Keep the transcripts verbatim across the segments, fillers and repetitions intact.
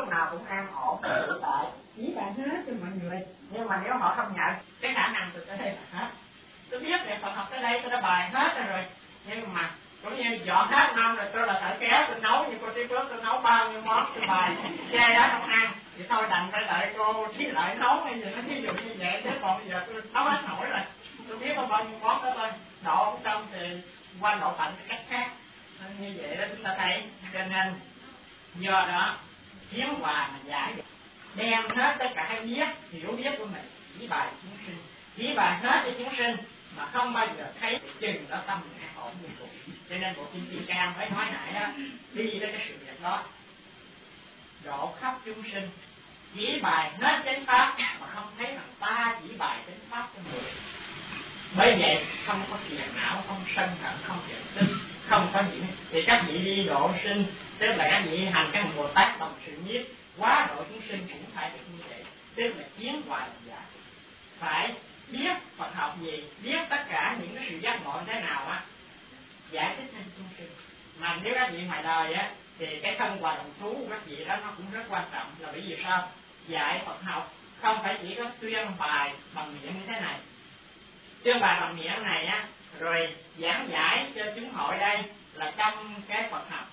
lúc nào cũng an ổn tự tại, chỉ bạn hết cho mọi người. Nhưng mà nếu họ không nhận cái khả năng từ tới đây là hết. Tôi biết là Phật học tới đây tôi đã bài hết rồi, nhưng mà cũng như dọn hết năm rồi tôi là thợ kéo, tôi nấu như cô Trí Phước, tôi nấu bao nhiêu món tôi bài che đó không ăn, thì thôi đành phải đợi cô Trí Lợi nấu hay gì nó ví dụ như vậy, chứ còn bây giờ tôi nấu hết nổi rồi. Tôi biết có bao nhiêu món đó thôi, độ không xong thì qua độ phận cách khác. Như vậy đó chúng ta thấy, cho nên do đó hiến hòa mà giải đem hết tất cả cái biết hiểu biết của mình chỉ bài chúng sinh, chỉ bài hết cho chúng sinh mà không bao giờ thấy chừng đó tâm an ổn vô cùng. Cho nên bộ kinh Kim Cang phải nói lại đó, đi tới cái sự việc đó, độ khắp chúng sinh, chỉ bài hết chánh pháp mà không thấy rằng ta chỉ bài chánh pháp cho người. Bởi vậy không có phiền não, không sân hận, không giận tinh, không có những thì các vị đi độ sinh, tức là các vị hành các Bồ Tát đồng sự nhiếp, quá độ chúng sinh cũng phải được như vậy, tức là tiến hòa làm giải. Phải biết Phật học gì, biết tất cả những cái sự giác ngộ thế nào á, giải thích cho chúng sinh. Mà nếu các vị ngoài đời á, thì cái thân hòa đồng thú của các vị đó nó cũng rất quan trọng, là bởi vì sao? Dạy Phật học không phải chỉ có tuyên bài bằng miệng như thế này. Tuyên bài bằng miệng này á, rồi giảng giải cho chúng hội đây là trong cái Phật học.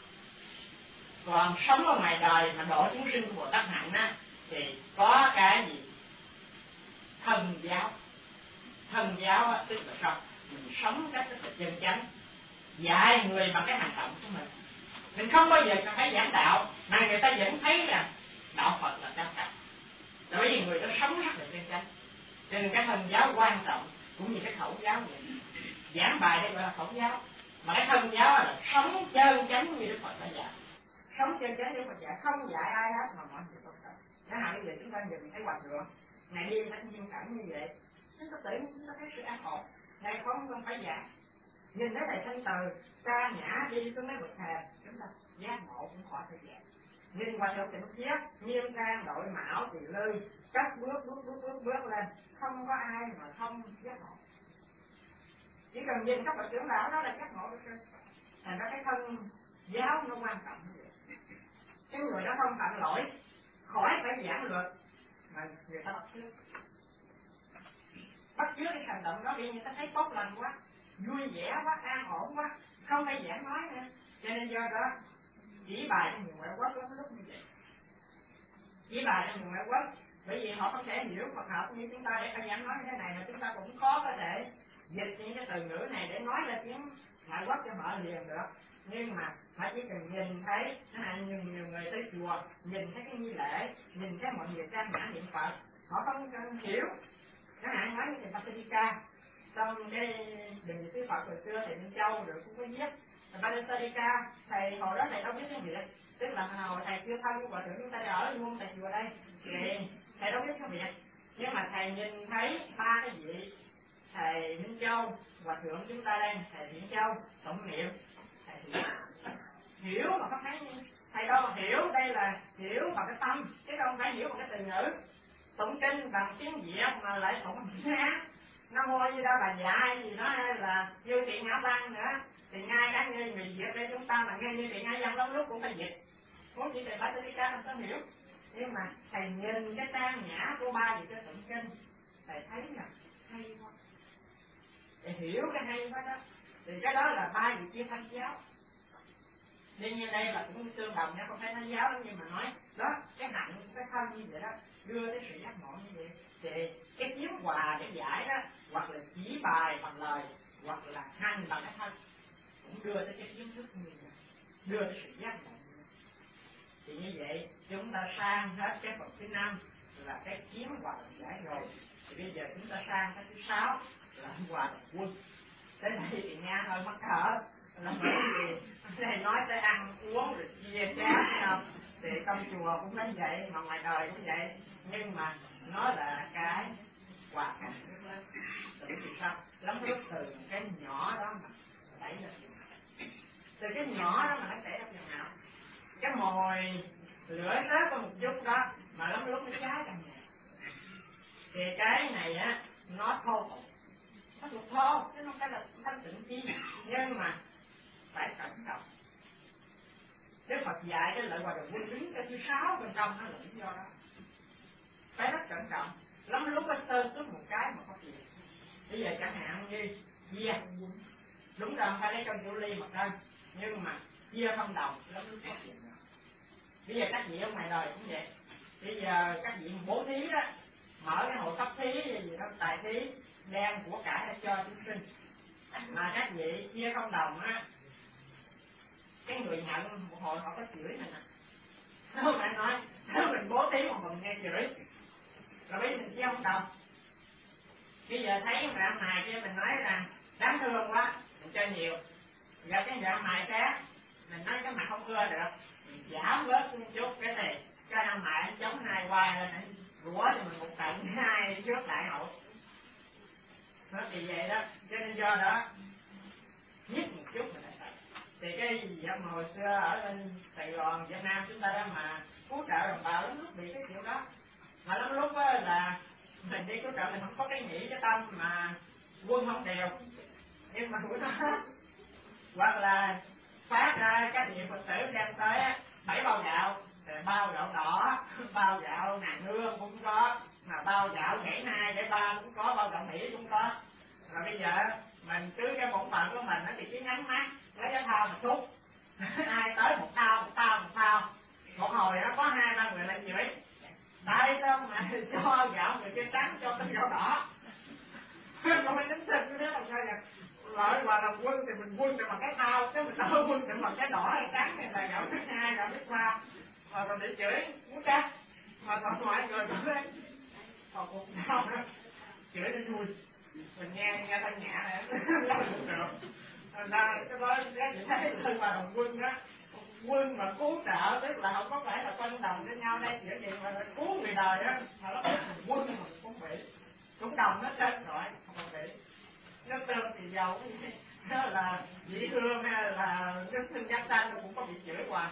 Còn sống ở ngoài đời mà độ chúng sinh của Bồ Tát hạnh á, thì có cái gì? Thân giáo. Thân giáo á, tức là sao? Mình sống cách rất là chân chánh, dạy người bằng cái hành động của mình. Mình không bao giờ thấy giảng đạo mà người ta vẫn thấy là đạo Phật là quan trọng, bởi vì người đó sống rất là chân chánh. Cho nên cái thân giáo quan trọng, cũng như cái khẩu giáo vậy. Giảng bài đây gọi là khẩu giáo, mà cái thân giáo là sống chân chánh như Đức Phật đã dạy. Sống chân chánh như Phật dạy, không dạy ai hết mà mọi người tốt thật. Chẳng hạn bây giờ chúng ta nhìn thấy hòa thượng ngày đêm nó duyên cảnh như vậy, chúng ta tự chúng ta thấy sự an ổn. Này không không phải giảng, nhìn thấy thầy thanh từ ca nhã đi xuống mấy bậc thềm, chúng ta giác ngộ cũng khỏi thời gian. Nhìn hòa thượng tịnh khiết nghiêm trang đội mão tỳ lư, cắt bước bước bước bước bước lên, không có ai mà không giác ngộ. Chỉ cần nhìn các bậc trưởng lão đó là giác ngộ được rồi. Thành ra cái thân giáo nó quan trọng như vậy. Cái người đó không phạm lỗi, khỏi phải giảng luật mà người ta bắt chước. Bắt chước cái hành động đó đi, người ta thấy tốt lành quá, vui vẻ quá, an ổn quá, không phải giảng nói nữa. Cho nên do đó chỉ bài trong nhiều ngoại quốc có lúc như vậy. Chỉ bài trong nhiều ngoại quốc, bởi vì họ không thể hiểu Phật học như chúng ta để phải giảng nói như thế này, mà chúng ta cũng khó có thể dịch những cái từ ngữ này để nói ra tiếng ngoại quốc cho họ liền được. Nhưng mà họ chỉ cần nhìn thấy, nhiều, nhiều người tới chùa, nhìn thấy cái nghi lễ, nhìn thấy mọi người trang nhã niệm Phật, họ không cần hiểu. Chẳng hạn nói như thầy Basilica, trong cái đình Tứ Phật hồi xưa thầy Minh Châu rồi cũng có viết Basilica, thầy hồi đó thầy đâu biết tiếng Việt, tức là hồi thầy chưa thân của hòa thượng chúng ta ở luôn tại chùa đây, thì thầy đâu biết tiếng Việt, nhưng mà thầy nhìn thấy ba cái vị thầy Minh Châu, hòa thượng chúng ta đây, thầy Thiện Châu tụng niệm, thầy hiểu, hiểu mà không thấy, thầy đâu mà hiểu, đây là hiểu bằng cái tâm chứ không phải hiểu bằng cái từ ngữ. Tụng kinh bằng tiếng Việt mà lại tụng tiếng Hán, Nam Mô Di Đà Bà dạy gì đó là như Thiện Ngã Văn nữa, thì ngay cả như người Việt đây chúng ta mà nghe như Thiện Ngã Văn lắm lúc cũng phải dịch, muốn chỉ thầy Basilica không có hiểu. Nhưng mà thầy nhìn cái trang nhã của ba vị cái tụng kinh, thầy thấy là hay quá, thầy hiểu cái hay quá đó, thì cái đó là ba vị chia thanh giáo. Nên như đây là cũng tương đồng nha, không phải thanh giáo lắm, nhưng mà nói đó cái hạnh cái thân như vậy đó đưa tới sự giác ngộ như vậy, thì cái tiếng hòa để giải đó, hoặc là chỉ bài bằng lời, hoặc là hành bằng cái thân, cũng đưa tới cái kiến thức như vậy, đưa tới sự giác ngộ như vậy. Thì như vậy chúng ta sang hết cái phần thứ năm là cái kiến hòa đồng giải rồi, thì bây giờ chúng ta sang cái thứ sáu là hòa đồng quân. Tới đây thì nghe hơi mắc cỡ, là bởi vì thầy nói tới ăn uống rồi chia chén không, thì trong chùa cũng đến vậy, mà ngoài đời cũng vậy, nhưng mà nó là cái quả cảnh rất lớn. Tại vì sao? Lắm lúc từ cái nhỏ đó mà đẩy lên, từ cái nhỏ đó mà nó đẩy lên nào, cái mồi lửa rớt có một chút đó mà lắm lúc nó cháy trong nhà, thì cái này á nó thô tục, nó thuộc thô chứ không phải là thanh tịnh chi, nhưng mà phải cẩn trọng. Đức Phật dạy cái lợi hòa đồng quân đứng cái thứ sáu bên trong nó là lý do đó. Phải rất cẩn trọng. Lắm lúc nó tơ xuống một cái mà có chuyện. Bây giờ chẳng hạn như chia đúng rồi phải lấy trong chữ ly một đơn, nhưng mà chia không đồng lắm lúc có chuyện nữa. Bây giờ các vị ở ngoài đời cũng vậy. Bây giờ các vị bố thí đó, mở cái hội cấp thí gì đó, tài thí đem của cải để cho chúng sinh, mà các vị chia không đồng á, cái người nhận một hồi họ có chửi mình nè, không phải nói nếu mình bố thí mà mình nghe chửi rồi bây mình chia không đồng. Bây giờ thấy bạn này kia mình nói rằng đáng thương quá mình cho nhiều, giờ cái bạn này khác mình nói cái mặt không ưa được mình giảm bớt một chút cái này cái năm này chống hai hoài lên anh rủa cho mình một trận hai trước đại hội nó thì vậy đó. Cho nên do đó nhất một chút mình lại phải thì cái gì mà hồi xưa ở bên Sài Gòn Việt Nam chúng ta đó mà cứu trợ đồng bào lắm lúc bị cái kiểu đó, mà lắm lúc đó là mình đi cứu trợ mình không có cái nghĩ cái tâm mà quân không đều, nhưng mà của nó hoặc là phát ra các vị Phật tử đem tới bảy bao gạo, bao gạo đỏ, bao gạo nàng nương cũng có, mà bao gạo gãy hai gãy ba cũng có, bao gạo Mỹ cũng có. Rồi bây giờ mình cứ cái bổn phận của mình thì chỉ nhắm mắt lấy cái thao một chút ai tới một thao một thao một thao một hồi nó có hai ba người lại chửi tại sao mà cho gạo người kia trắng cho cái gạo đỏ không phải tính tình thế làm sao vậy. Lợi và làm quân thì mình quân thì bằng cái thao, chứ mình đâu quân thì bằng cái đỏ hay trắng hay là gạo thứ hai gạo thứ ba mà còn bị chửi muốn chắc mà còn mọi người cũng lên còn cuộc nào đó chửi nó vui mình nghe nghe thanh nhã này nó cũng được. Thành ra cái đó cái gì thấy lợi và đồng quân đó, quân mà cứu trợ tức là không có phải là phân đồng với nhau đây chuyện gì mà là cứu người đời á, mà nó là quân mà cũng bị cũng đồng nó chết rồi không còn bị nó tương thì giàu nó là dĩ hương hay là nước tương giác xanh cũng có bị chửi hoài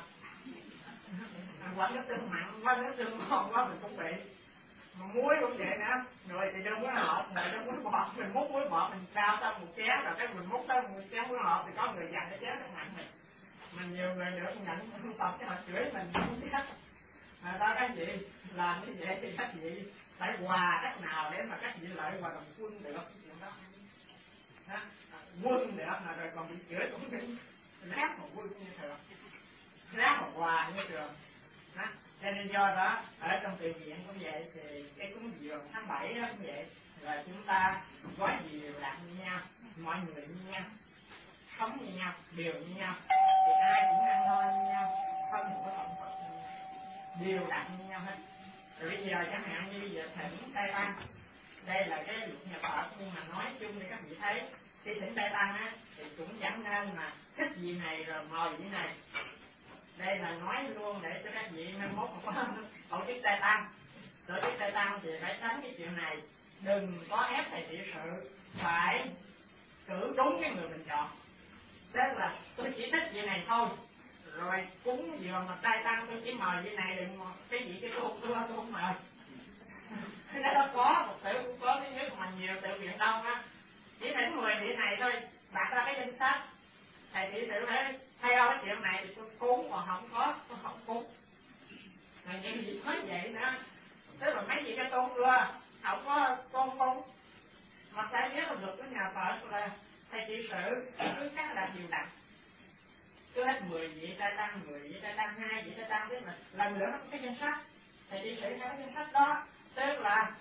quánh nước tương mặn quá nước tương ngon quá mình cũng bị mà muối cũng vậy nữa. Rồi thì đưa muối hộp rồi đưa muối bọt mình múc muối bọt mình trao ra một chén rồi cái mình múc tới một chén muối hộp thì có người dặn cái chén nó mặn mình mình nhiều người được nhận không tập cái họ chửi mình không biết mà đó các vị làm như vậy thì các vị phải hòa cách nào để mà các vị lợi hòa đồng quân được chuyện đó. Đó. Quân được mà rồi còn bị chửi cũng bị lát một quân như thường lát một hòa như thường đó. Cho nên do đó ở trong tự viện cũng vậy thì cái cúng dường tháng bảy đó cũng vậy là chúng ta gói điều đặn như nhau, mọi người như nhau, sống như nhau, đều như nhau thì ai cũng ăn no như nhau, không có động vật như nhau, đều đặn như nhau hết. Rồi bây giờ chẳng hạn như giờ thỉnh Tây Tăng, đây là cái luật nhà Phật nhưng mà nói chung thì các vị thấy khi thỉnh Tây Tăng á thì cũng chẳng nên mà thích vị này rồi mời vị này. Đây là nói luôn để cho các vị mai mốt mà có tổ chức Tây Tăng, tổ chức Tây Tăng thì phải tránh cái chuyện này, đừng có ép thầy trị sự phải cử đúng cái người mình chọn. Tức là tôi chỉ thích vị này thôi, rồi cúng dường mà Tây Tăng tôi chỉ mời vị này đừng cái vị cái tôi tôi tôi không mời. Cái đó có một tự cũng có cái nước mà nhiều tự viện đông á, chỉ thỉnh mười vị này thôi, đặt ra cái danh sách thầy trị sự phải theo cái chuyện này thì tôi cúng mà không có tôi không cúng. Rồi những gì nói vậy nữa, tức là mấy vị cái tôn đưa không có tôn cúng. Mà phải nhớ là luật của nhà Phật là thầy trị sự cứ chắc là điều đặn, cứ hết mười vị Tây Tăng, mười vị Tây Tăng, hai vị Tây Tăng, tức là lần nữa nó có cái danh sách thầy trị sự theo cái danh sách đó, tức là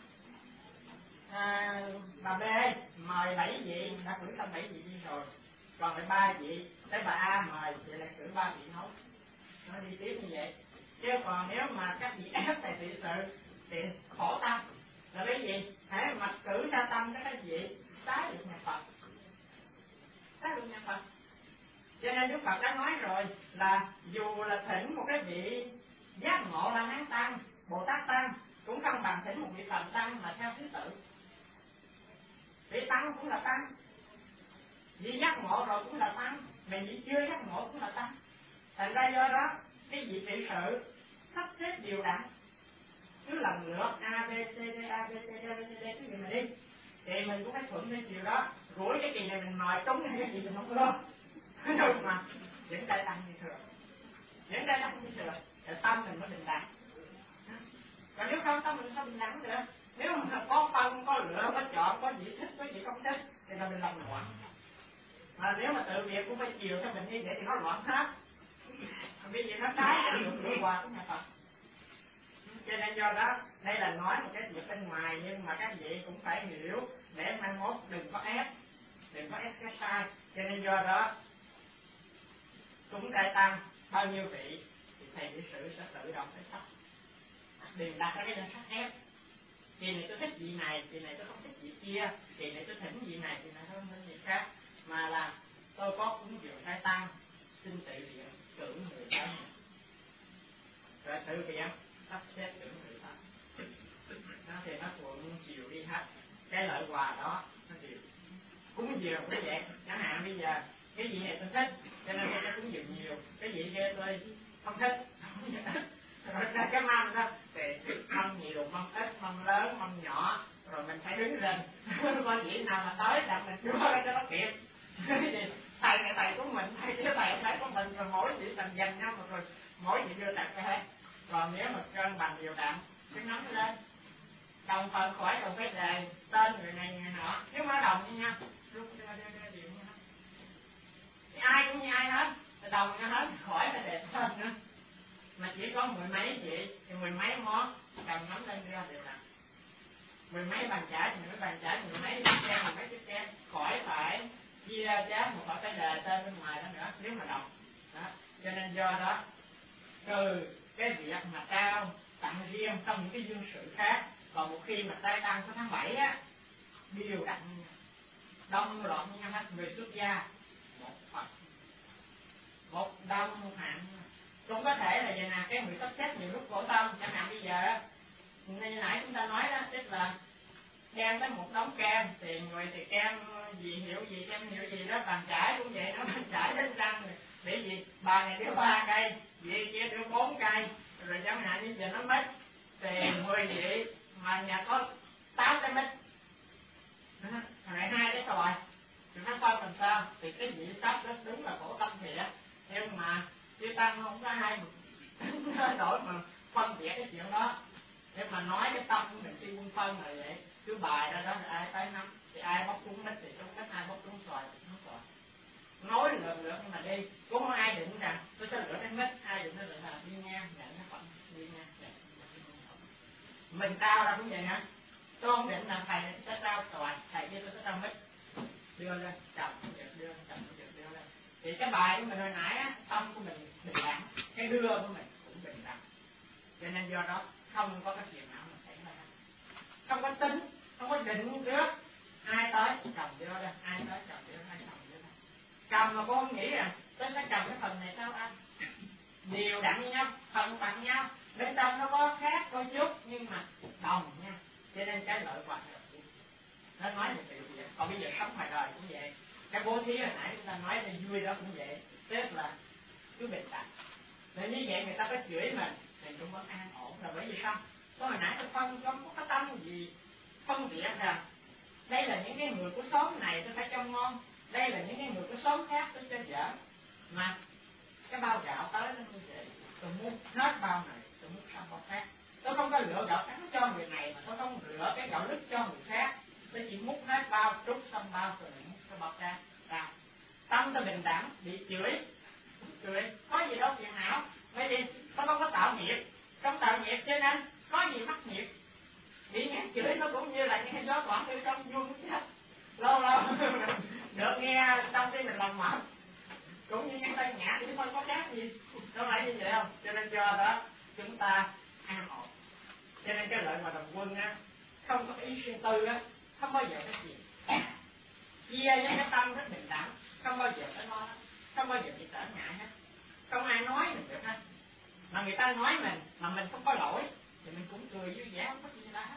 à, bà B mời bảy vị đã cử xong bảy vị đi rồi, còn lại ba vị tới bà A mời thì lại cử ba vị nấu, nó đi tiếp như vậy. Chứ còn nếu mà các vị ép thầy trị sự thì khổ tâm là cái gì hãy mà cử ra tâm các cái vị tái được nhà Phật, tái được nhà Phật. Cho nên Đức Phật đã nói rồi là dù là thỉnh một cái vị giác ngộ là hán tăng, Bồ Tát tăng cũng không bằng thỉnh một vị Phật tăng mà theo thứ tự. Vị tăng cũng là tăng, vị giác ngộ rồi cũng là tăng, mà vị chưa giác ngộ cũng là tăng. Thành ra do đó cái vị trị sự sắp xếp điều đặn, cứ lần lượt A B C D A B C D A B C D cái gì mà đi thì mình cũng phải thuận theo chiều đó. Rủi cái kỳ này mình mời trúng cái gì mình không lo, không mà vẫn Tây Tăng như thường. những cái đó không biết được, thì tâm mình mới bình đẳng. Còn nếu không tâm mình sao bình đẳng được? Nếu mà có phân, có lựa, có chọn, có gì thích, có gì không thích thì là mình làm loạn. Mà nếu mà tự việc cũng phải chiều cho mình như vậy thì nó loạn hết. Bây giờ nó trái cái được lựa qua của nhà Phật. Cho nên do đó đây là nói một cái việc bên ngoài, nhưng mà các vị cũng phải hiểu để mai mốt đừng có ép, đừng có ép cái sai. Cho nên do đó chúng trai tăng bao nhiêu vị thì thầy lý sự sẽ tự động phải sắp, đừng đặt ra cái danh sách ép. Kỳ này tôi thích vị này, kỳ này tôi không thích vị kia, kỳ này tôi thỉnh vị này, kỳ này tôi không thích vị khác, mà là tôi có cúng dường trai tăng, xin tự viện cử người tới, rồi tự viện sắp xếp cử người tới. Nó thì nó thuận chiều đi hết. Cái lợi quà đó nó chiều cúng dường cũng vậy. Chẳng hạn bây giờ cái vị này tôi thích cho nên tôi sẽ cúng dường nhiều, cái vị kia tôi không thích rồi ra cái mâm đó thì mâm nhiều, mâm ít, mâm lớn, mâm nhỏ, rồi mình phải đứng lên coi vị nào mà tới đặt mình đưa ra cho nó kịp. Thầy này thầy của mình, thầy kia thầy thầy của mình, rồi mỗi vị thành dành nhau, rồi mỗi vị đưa đặt ra hết. Còn nếu mà cân bằng đều đặn cứ nắm lên đồng phần khỏi đồng phải đề tên người này người nọ, nếu mà đồng như nhau lúc đưa đưa đưa điện nhau thì ai cũng như ai hết, đồng nhau hết, khỏi phải đề tên nữa. Mà chỉ có mười mấy vị thì mười mấy món cầm nắm lên đưa đều đặn, mười mấy bàn chải thì mười mấy bàn chải, mười mấy chiếc kem, mười mấy chiếc kem, khỏi phải chia ra cháo một khỏi phải đề tên bên ngoài đó nữa nếu mà đồng đó. Cho nên do đó từ cái việc mà trao tặng riêng trong những cái dương sự khác, còn một khi mà trai tăng có tháng bảy á đều đặn đông loạt như nhau hết, người xuất gia một Phật một đông hạng. Cũng có thể là vậy nè, cái người sắp xếp nhiều lúc khổ tâm, chẳng hạn bây giờ như nãy chúng ta nói đó, tức là đem tới một đống kem thì người thì kem gì hiệu gì kem hiệu gì đó, bàn chải cũng vậy, nó bàn chải đến răng rồi để gì bà này đưa ba cây, vị kia đưa bốn cây, rồi chẳng hạn như giờ nó mất thì mười vị mà nhà có tám cái mít, rồi hai cái tòi thì nó phân làm sao thì cái vị sắp đó đúng là khổ tâm thiệt, nhưng mà chư tăng không có hai đổi mà phân biệt cái chuyện đó. Nhưng mà nói cái tâm của mình khi quân phân là vậy, cứ bài ra đó là ai tới năm thì ai bóc trúng mít thì trúng mít, ai bóc trúng xoài thì trúng xoài, nói lần lượt nhưng mà đi cũng không ai định rằng tôi sẽ lựa cái mít, ai định nó lựa là đi ngang nhận cái phận đi ngang nhận. Mình trao ra cũng vậy hả, tôi không định là thầy sẽ trao xoài, thầy kia tôi sẽ trao mít, đưa lên chậm đưa lên chậm đưa lên thì cái bài của mình hồi nãy á, tâm của mình bình đẳng, cái đưa của mình cũng bình đẳng. Cho nên do đó không có cái chuyện nào mà xảy ra, không có tính, không có định trước ai tới cầm đưa ra, ai tới cầm đưa ai cầm đưa ra, cầm mà cô không nghĩ rằng tôi sẽ cầm cái phần này sao anh đều đặn như nhau, phần bằng nhau, bên trong nó có khác có chút nhưng mà đồng nha. Cho nên cái lợi quả nó nói một điều vậy. Còn bây giờ sống ngoài đời cũng vậy, cái bố thí hồi nãy chúng ta nói là vui đó cũng vậy, tức là cứ bình đẳng. Nên như vậy người ta có chửi mình thì cũng vẫn an ổn, là bởi vì sao? Có hồi nãy tôi phân không có cái tâm gì phân biệt rằng đây là những cái người của xóm này tôi phải trông ngon, đây là những cái người của xóm khác tôi cho dở. Mà cái bao gạo tới nó như vậy, tôi muốn hết bao này, tôi muốn sang bao khác. Tôi không có lựa gạo trắng cho người này mà tôi không lựa cái gạo lứt cho người khác. Tôi chỉ múc hết bao, trút xong bao rồi múc cái bao ra. Ra. Tâm tôi bình đẳng, bị chửi, chửi, có gì đâu phiền não. Bởi vì tôi không có tạo nghiệp, không tạo nghiệp cho nên có gì mắc nghiệp. Bị nghe chửi nó cũng như là những cái gió thoảng từ trong vuông chết. Lâu lâu được nghe trong khi mình làm mệt, cũng như những tay nhã thì không có khác gì, đâu phải như vậy không? Cho nên do đó chúng ta an ổn. Cho nên cái lợi mà đồng quân á, không có cái ý riêng tư á, không bao giờ cái gì chia với cái tâm rất bình đẳng, không bao giờ phải lo, không bao giờ bị trở ngại hết, không ai nói mình được hết. Mà người ta nói mình mà mình không có lỗi thì mình cũng cười vui vẻ, không có gì hết.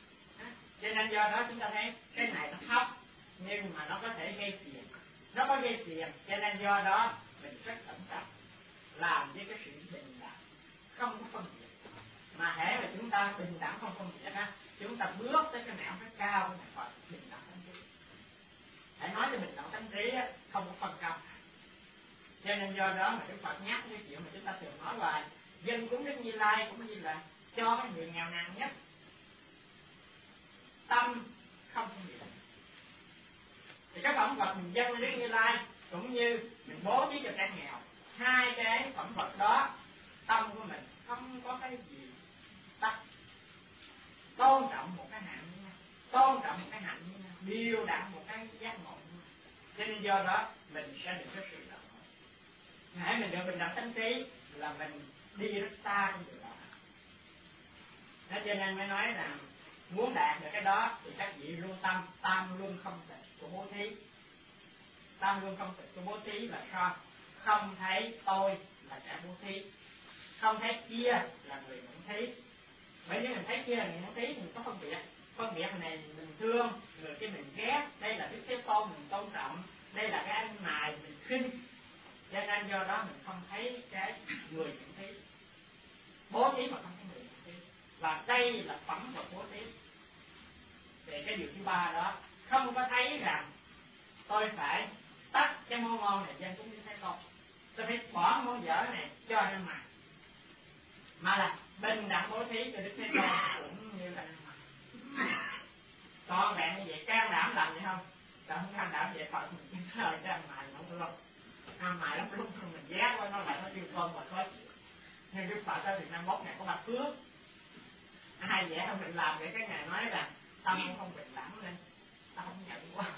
Cho nên do đó chúng ta thấy cái này nó thấp nhưng mà nó có thể gây phiền, nó có gây phiền, cho nên do đó mình rất cẩn trọng làm với cái sự bình đẳng, không có phân biệt. Mà hễ là chúng ta bình đẳng không phân biệt á, chúng ta bước tới cái nẻo rất cao, cái gọi bình đẳng tánh trí. Hãy nói cho bình đẳng tánh trí á, không có phân cao. Cho nên do đó mà Đức Phật nhắc cái chuyện mà chúng ta thường nói là dân cúng Đức Như Lai cũng như là cho cái người nghèo nàn nhất, tâm không phân biệt. Thì các phẩm vật mình dâng Đức Như Lai cũng như mình bố thí cho trẻ nghèo, hai cái phẩm vật đó tâm của mình không có cái gì tắt, tôn trọng một cái hạnh như nhau, tôn trọng một cái hạnh như nhau, điều đặn một cái giác ngộ. Cho nên do đó mình sẽ được cái sự động. Hãy mình được bình đẳng sanh trí là mình đi rất xa trong điều đó. Đó cho nên mới nói rằng muốn đạt được cái đó thì các vị luôn tâm tam luôn không tịch của bố thí. Tam luôn không tịch của bố thí là sao? Không thấy tôi là kẻ bố thí, không thấy kia là người nhận thí. Bởi nếu mình thấy kia là người nhận thí thì mình có phân biệt. Phân biệt này mình thương, người kia mình ghét. Đây là Đức Thế Tôn mình tôn trọng, đây là cái anh mài mình khinh. Cho nên do đó mình không thấy cái người nhận thí, bố thí mà không thấy người nhận thí. Và đây là phẩm vật bố thí. Thì cái điều thứ ba đó, không có thấy rằng tôi phải tắt cái món ngon này dân cũng như thế không, tôi phải bỏ món dở này cho anh mà mà là bình đẳng bố thí cho Đức Thế Tôn cũng như là anh mà. Còn bạn như vậy can đảm làm vậy không? Sao không can đảm vậy Phật mình kiếm lời cho anh mài không được không? Ăn mài lắm lúc mình ghét qua nó lại nó kêu con mà khó chịu. Nhưng Đức Phật ở Việt Nam Bốc này có mặt phước. Ai vậy không mình làm để cái ngày nói là tâm không bình đẳng nên ta không nhận qua.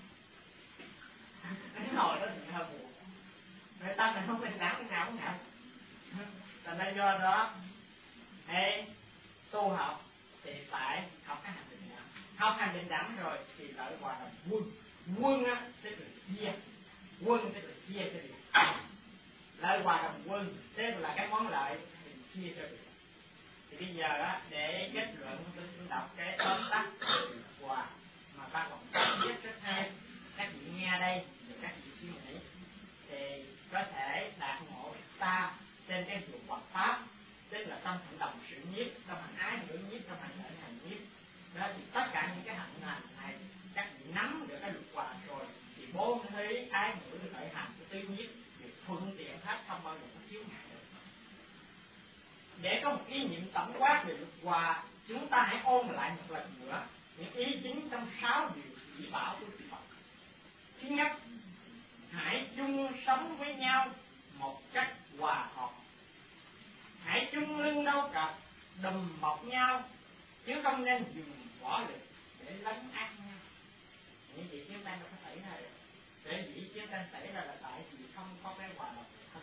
Cái hồi đó thì hơi buồn. Người tâm mình không bình đẳng nào cũng nhận. Là nên do đó ê, tu học thì phải học cái hành bình đẳng. Học hành bình đẳng rồi thì lợi hòa đồng quân. Quân á tức là chia, quân tức là chia cho được. Lợi hòa đồng quân tức là cái món lợi mình chia cho được. Thì bây giờ á để kết luận tôi đọc cái tóm tắt hòa mà ba còn viết rất hay, các vị nghe đây để các vị suy nghĩ thì có thể đạt ngộ ta trên cái dụng Phật pháp, tức là tâm hành động sự nhiếp, tâm hành ái ngữ nhiếp, tâm hành lợi hành nhiếp. Đó thì tất cả những cái hạnh này này các vị nắm được cái luật hòa rồi thì bố thí ái ngữ lợi hành của tứ nhiếp được thuận tiện hết, không bao giờ có chiếu ngại được. Để có một ý niệm tổng quát về luật hòa, chúng ta hãy ôn lại một lần nữa những ý chính trong sáu điều chỉ bảo của Đức Phật. Thứ nhất, hãy chung sống với nhau một cách hòa hợp. Hãy chung lưng đâu cặp, đùm bọc nhau, chứ không nên dùng võ lực để lấn át nhau. Những gì chiến tranh đâu có xảy ra được. Để vì chiến tranh xảy ra là tại vì không có cái hòa hợp thôi.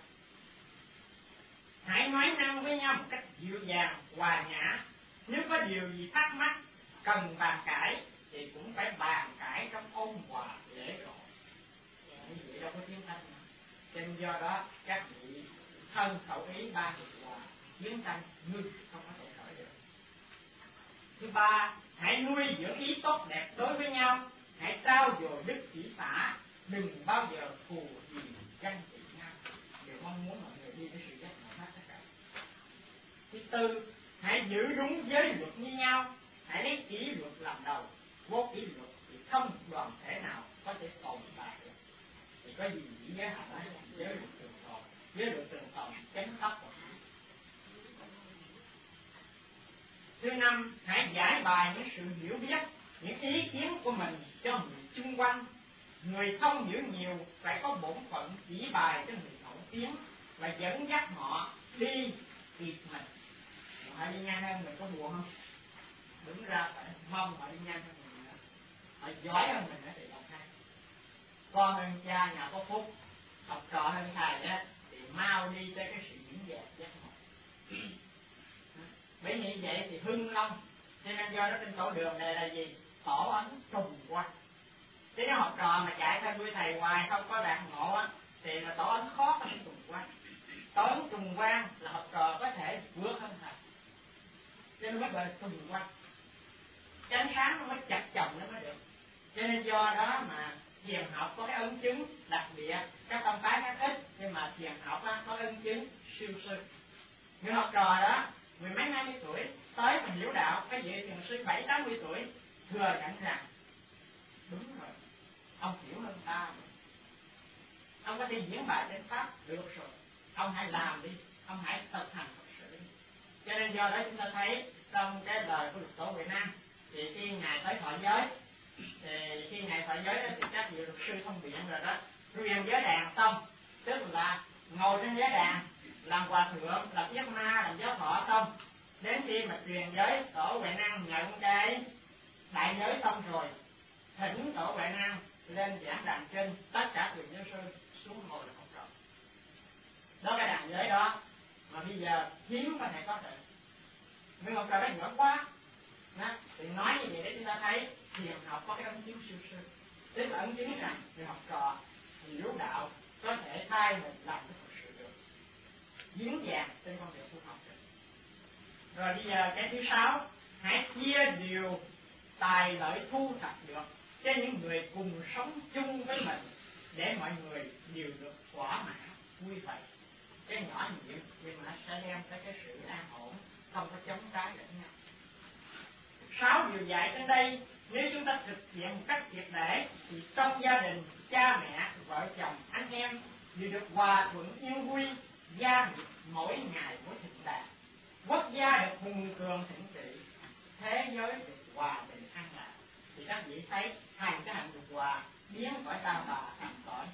Hãy nói năng với nhau một cách dịu dàng, hòa nhã. Nếu có điều gì thắc mắc, cần bàn cãi thì cũng phải bàn cãi trong ôn hòa lễ độ. Như vậy đâu có chiến tranh nào. Nên do đó các vị thân khẩu ý ba điều hòa, chiến tranh ngưng không có thể khởi được. Thứ ba, hãy nuôi dưỡng ý tốt đẹp đối với nhau. Hãy trao dồi đức chỉ xả, đừng bao giờ thù gì ganh tị nhau. Điều mong muốn mọi người đi với sự giác ngộ hết tất cả. Thứ tư, hãy giữ đúng giới luật như nhau. Hãy lấy kỷ luật làm đầu, vô kỷ luật thì không đoàn thể nào có thể tồn tại được. Thì có gì chỉ giới hạn là giới luật trường tồn, giới luật trường tồn chánh pháp của hắn. Thứ năm, hãy giải bài những sự hiểu biết, những ý kiến của mình cho người chung quanh. Người thông hiểu nhiều phải có bổn phận chỉ bài cho người nổi tiếng và dẫn dắt họ đi kịp mình. Họ đi nhanh hơn mình có buồn không? Đứng ra phải mong họ đi nhanh hơn mình nữa. Họ giỏi hơn mình nữa thì làm hay. Con hơn cha nhà có phúc, học trò hơn thầy á thì mau đi tới cái sự vững vàng giác ngộ. Bởi như vậy thì hưng long. Cho nên do đó trên tổ đường này là gì? Tổ ấn trùng quanh. Thế nếu học trò mà chạy theo đuôi thầy hoài không có đạt ngộ á thì là tổ ấn khó có thể trùng quanh. Tổ ấn trùng quanh là học trò có thể vượt hơn thầy. Cho nên mới gọi là trùng quanh. Cái ánh sáng nó mới chặt chồng nó mới được. Cho nên do đó mà thiền học có cái ấn chứng đặc biệt, các tông phái khác ít nhưng mà thiền học á, có ấn chứng siêu sư. Người học trò đó mười mấy hai mươi tuổi tới mà hiểu đạo, cái vị thiền sư bảy tám mươi tuổi thừa nhận rằng đúng rồi, ông hiểu hơn ta. ông có thể diễn bài trên pháp được rồi, ông hãy làm đi, ông hãy thực hành thật sự đi. Cho nên do đó chúng ta thấy trong cái lời của Lục Tổ Huệ Năng thì khi ngài tới thọ giới, thì khi ngài thọ giới đó thì các vị luật sư thông biện rồi đó, truyền giới đàn xong, tức là ngồi trên giới đàn làm hòa thượng, làm yết ma, làm giáo thọ xong, đến khi mà truyền giới Tổ Huệ Năng nhận cái đại giới xong rồi, thỉnh Tổ Huệ Năng lên giảng đàn kinh, tất cả truyền giáo sư xuống ngồi là không rồi. Đó cái đàn giới đó mà bây giờ hiếm có thể có được, nhưng mà trời đó nhỏ quá. Đó. Thì nói như vậy để chúng ta thấy thiền học có cái ấn chứng siêu sư, tức là ấn chứng rằng người học trò hiểu đạo có thể thay mình làm cái thực sự được, diễn dàng trên con đường tu học được. Rồi bây giờ cái thứ sáu, hãy chia điều tài lợi thu thập được cho những người cùng sống chung với mình, để mọi người đều được thỏa mãn vui vẻ. Cái nhỏ nhiệm nhưng mà sẽ đem tới cái sự an ổn, không có chống trái lẫn nhau. Sáu điều dạy trên đây nếu chúng ta thực hiện một cách triệt để thì trong gia đình, cha mẹ, vợ chồng, anh em đều được hòa thuận yên vui, gia nghiệp mỗi ngày mỗi thịnh đạt, quốc gia được hùng cường thịnh trị, thế giới được hòa bình an lạc. Thì các vị thấy hành cái hạnh được hòa biến khỏi ta bà thành cõi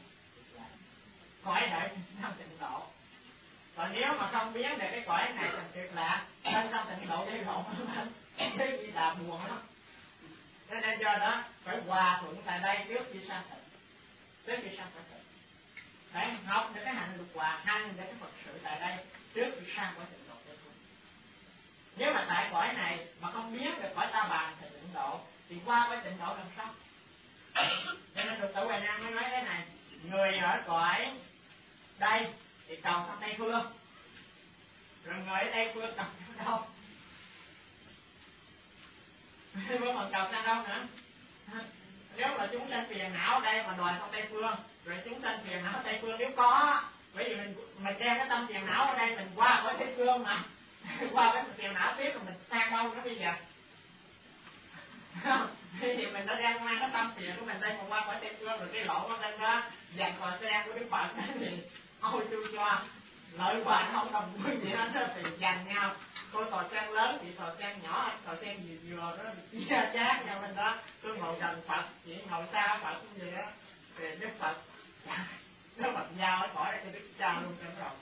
cõi đại trong tịnh độ. Còn nếu mà không biến được cái cõi này thành tuyệt lạc, bên trong tịnh độ gây rộn lắm, cái gì là buồn lắm. Cho nên do đó phải hòa thuận tại đây trước khi sang tịnh, trước khi sang cõi tịnh. Phải học được cái hạnh lục hòa, hành được cái Phật sự tại đây trước khi sang cõi tịnh độ. Nếu mà tại cõi này mà không biến được cõi ta bà thành tịnh độ thì qua cõi tịnh độ làm sao? Cho nên Lục Tổ Huệ Năng mới nói thế này: người ở cõi đây thì cầu sang Tây Phương, rồi người ở Tây Phương cầu sang đâu? Mới còn cầu sang đâu nữa? Nếu mà chúng sanh phiền não ở đây mà đòi sang Tây Phương, rồi chúng sanh phiền não ở Tây Phương nếu có, bởi vì mình mình đem cái tâm phiền não ở đây mình qua cõi Tây Phương mà, qua cái phiền não tiếp rồi mình sang đâu nữa bây giờ? Thì mình đã đang mang cái tâm phiền của mình đây mà qua khỏi Tây Phương, rồi cái lỗ ở bên đó dàn cò xe của Đức Phật thì ôi chu cho lợi quả nó không đồng nguyên gì hết, thì dàn nhau. Cô tòa sen lớn thì tòa sen nhỏ, tòa sen vừa vừa đó bị chia chát nhau bên đó. Tôi ngồi gần Phật, chỉ ngồi xa Phật cũng vậy đó. Thì Đức Phật Đức Phật giao nó khỏi ra cho Đức Cha luôn trong rồi.